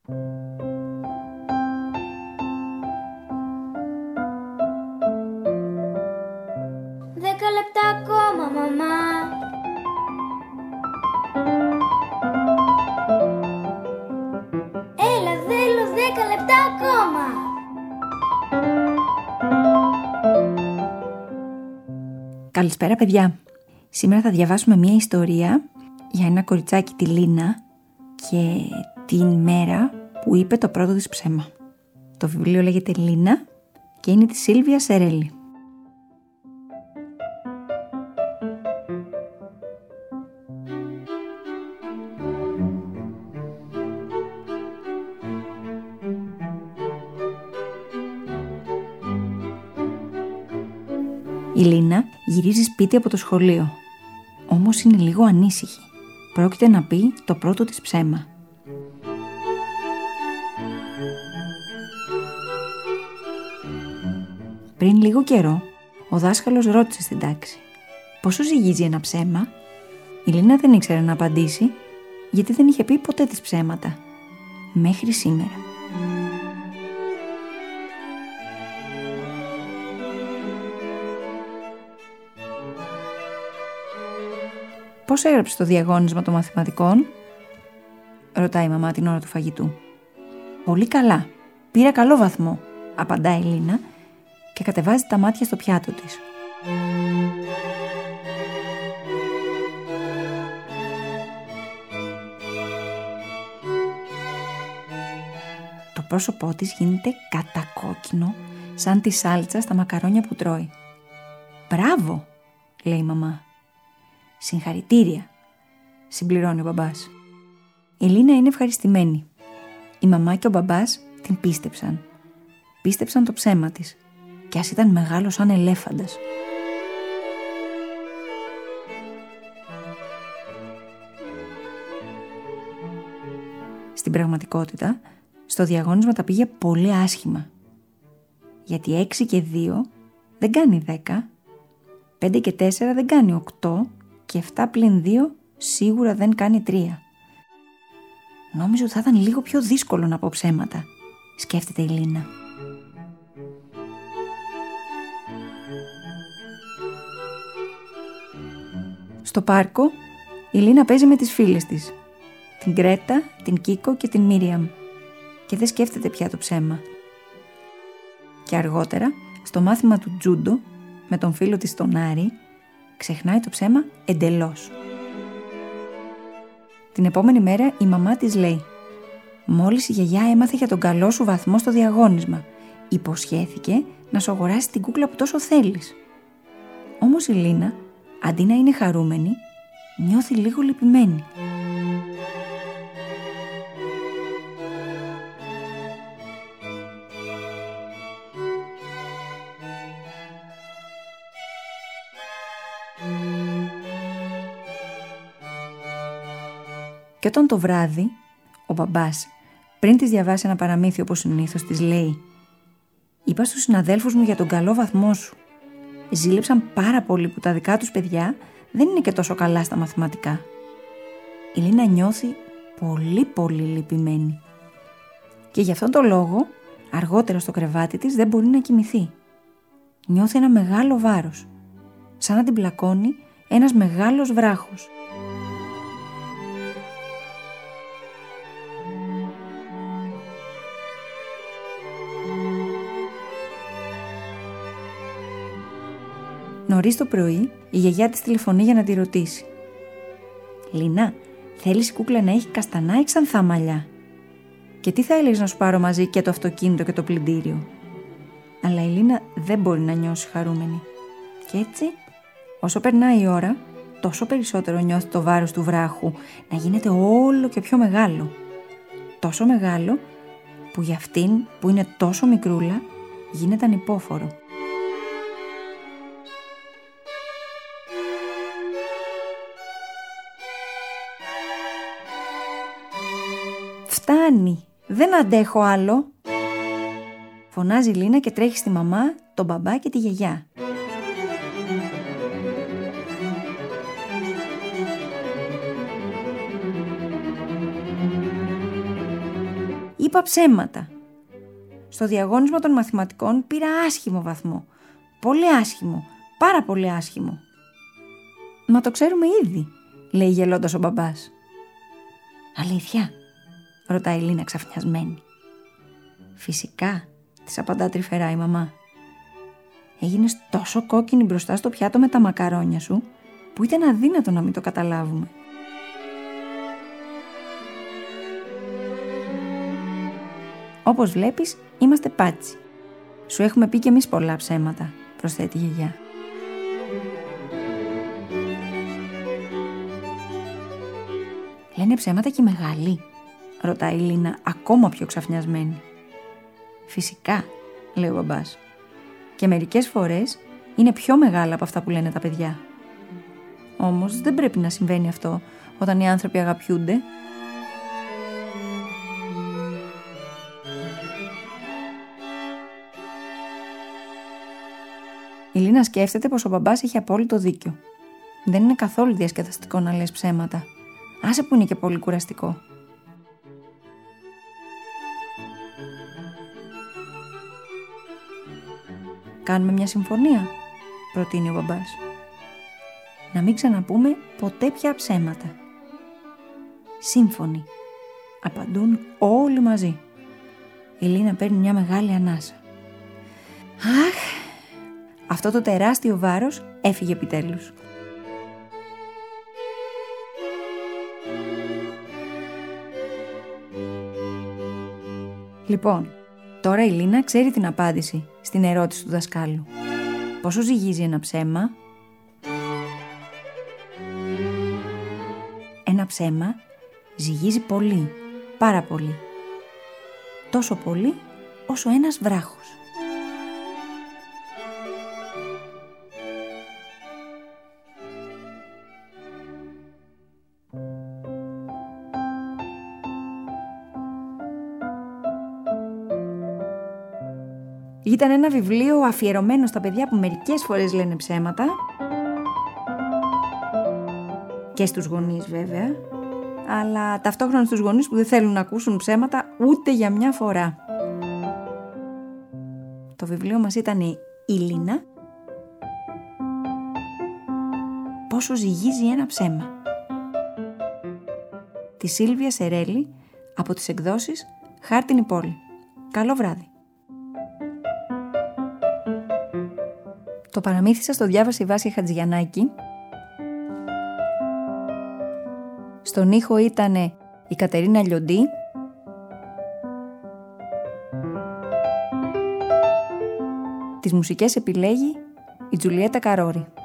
Δέκα λεπτά ακόμα, μαμά. Έλα, θέλω 10 λεπτά ακόμα. Καλησπέρα, παιδιά. Σήμερα θα διαβάσουμε μια ιστορία για ένα κοριτσάκι, τη Λίνα, και την μέρα που είπε το πρώτο της ψέμα. Το βιβλίο λέγεται Λίνα και είναι της Σίλβια Σερέλη. Η Λίνα γυρίζει σπίτι από το σχολείο, όμως είναι λίγο ανήσυχη. Πρόκειται να πει το πρώτο της ψέμα. Πριν λίγο καιρό, ο δάσκαλος ρώτησε στην τάξη πόσο ζυγίζει ένα ψέμα. Η Λίνα δεν ήξερε να απαντήσει, γιατί δεν είχε πει ποτέ της ψέματα, μέχρι σήμερα. «Πώς έγραψες το διαγώνισμα των μαθηματικών?» ρωτάει η μαμά την ώρα του φαγητού. «Πολύ καλά. Πήρα καλό βαθμό», απαντάει η Λίνα και κατεβάζει τα μάτια στο πιάτο της. Το πρόσωπό της γίνεται κατακόκκινο, σαν τη σάλτσα στα μακαρόνια που τρώει. «Μπράβο», λέει η μαμά. «Συγχαρητήρια», συμπληρώνει ο μπαμπάς. Η Λίνα είναι ευχαριστημένη. Η μαμά και ο μπαμπάς την πίστεψαν. Πίστεψαν το ψέμα της, κι ας ήταν μεγάλο σαν ελέφαντας. Στην πραγματικότητα, στο διαγώνισμα τα πήγε πολύ άσχημα. Γιατί 6 και 2 δεν κάνει 10, 5 και 4 δεν κάνει 8, και 7 πλην 2 σίγουρα δεν κάνει 3. Νόμιζα ότι θα ήταν λίγο πιο δύσκολο να πω ψέματα, σκέφτεται η Λίνα. Στο πάρκο, η Λίνα παίζει με τις φίλες της, την Γκρέτα, την Κίκο και την Μίριαμ, και δεν σκέφτεται πια το ψέμα. Και αργότερα, στο μάθημα του τζούντο, με τον φίλο της τον Άρη, ξεχνάει το ψέμα εντελώς. Την επόμενη μέρα η μαμά της λέει: «Μόλις η γιαγιά έμαθε για τον καλό σου βαθμό στο διαγώνισμα, υποσχέθηκε να σου αγοράσει την κούκλα που τόσο θέλεις». Όμως η Λίνα, αντί να είναι χαρούμενη, νιώθει λίγο λυπημένη. Και όταν το βράδυ, ο μπαμπάς, πριν της διαβάσει ένα παραμύθι όπως συνήθως, της λέει: «Είπα στους συναδέλφους μου για τον καλό βαθμό σου. Ζήλεψαν πάρα πολύ που τα δικά τους παιδιά δεν είναι και τόσο καλά στα μαθηματικά». Η Λίνα νιώθει πολύ λυπημένη. Και γι' αυτόν τον λόγο, αργότερα στο κρεβάτι της δεν μπορεί να κοιμηθεί. Νιώθει ένα μεγάλο βάρος, σαν να την πλακώνει ένας μεγάλος βράχος. Νωρίς το πρωί, η γιαγιά της τηλεφωνεί για να τη ρωτήσει: «Λίνα, θέλεις η κούκλα να έχει καστανά ή ξανθά μαλλιά? Και τι θα έλεγες να σου πάρω μαζί και το αυτοκίνητο και το πλυντήριο?» Αλλά η Λίνα δεν μπορεί να νιώσει χαρούμενη. Και έτσι, όσο περνάει η ώρα, τόσο περισσότερο νιώθει το βάρος του βράχου να γίνεται όλο και πιο μεγάλο. Τόσο μεγάλο που για αυτήν που είναι τόσο μικρούλα γίνεται ανυπόφορο. «Φτάνει, δεν αντέχω άλλο», φωνάζει η Λίνα και τρέχει στη μαμά, τον μπαμπά και τη γιαγιά. Είπα ψέματα. Στο διαγώνισμα των μαθηματικών πήρα άσχημο βαθμό. Πολύ άσχημο, πάρα πολύ άσχημο. Μα το ξέρουμε ήδη, λέει γελώντας ο μπαμπάς. Αλήθεια, ρωτάει η Λίνα ξαφνιασμένη. Φυσικά, της απαντά τρυφερά η μαμά. Έγινες τόσο κόκκινη μπροστά στο πιάτο με τα μακαρόνια σου, που ήταν αδύνατο να μην το καταλάβουμε. Όπως βλέπεις, είμαστε πάτσι. Σου έχουμε πει κι εμείς πολλά ψέματα, προσθέτει η γιαγιά. Λένε ψέματα και οι μεγάλοι, ρωτάει η Λίνα ακόμα πιο ξαφνιασμένη. Φυσικά, λέει ο μπαμπάς. Και μερικές φορές είναι πιο μεγάλα από αυτά που λένε τα παιδιά. Όμως δεν πρέπει να συμβαίνει αυτό όταν οι άνθρωποι αγαπιούνται. Η Λίνα σκέφτεται πως ο μπαμπάς έχει απόλυτο δίκιο. Δεν είναι καθόλου διασκεδαστικό να λες ψέματα. Άσε που είναι και πολύ κουραστικό. Κάνουμε μια συμφωνία, προτείνει ο μπαμπάς. Να μην ξαναπούμε ποτέ πια ψέματα. Σύμφωνοι, απαντούν όλοι μαζί. Η Λίνα παίρνει μια μεγάλη ανάσα. Αχ, αυτό το τεράστιο βάρος έφυγε επιτέλους. Λοιπόν, τώρα η Λίνα ξέρει την απάντηση στην ερώτηση του δασκάλου. Πόσο ζυγίζει ένα ψέμα? Ένα ψέμα ζυγίζει πολύ, πάρα πολύ. Τόσο πολύ όσο ένας βράχος. Ήταν ένα βιβλίο αφιερωμένο στα παιδιά που μερικές φορές λένε ψέματα και στους γονείς βέβαια, αλλά ταυτόχρονα στους γονείς που δεν θέλουν να ακούσουν ψέματα ούτε για μια φορά. Το βιβλίο μας ήταν η Λίνα. Πόσο ζυγίζει ένα ψέμα. Τη Σίλβια Σερέλη από τις εκδόσεις Χάρτινη Πόλη. Καλό βράδυ. Το παραμύθι σας το διάβασε η Βάσια Χατζηγιαννάκη. Στον ήχο ήταν η Κατερίνα Λιοντή. Τις μουσικές επιλέγει η Τζουλιέτα Καρόρη.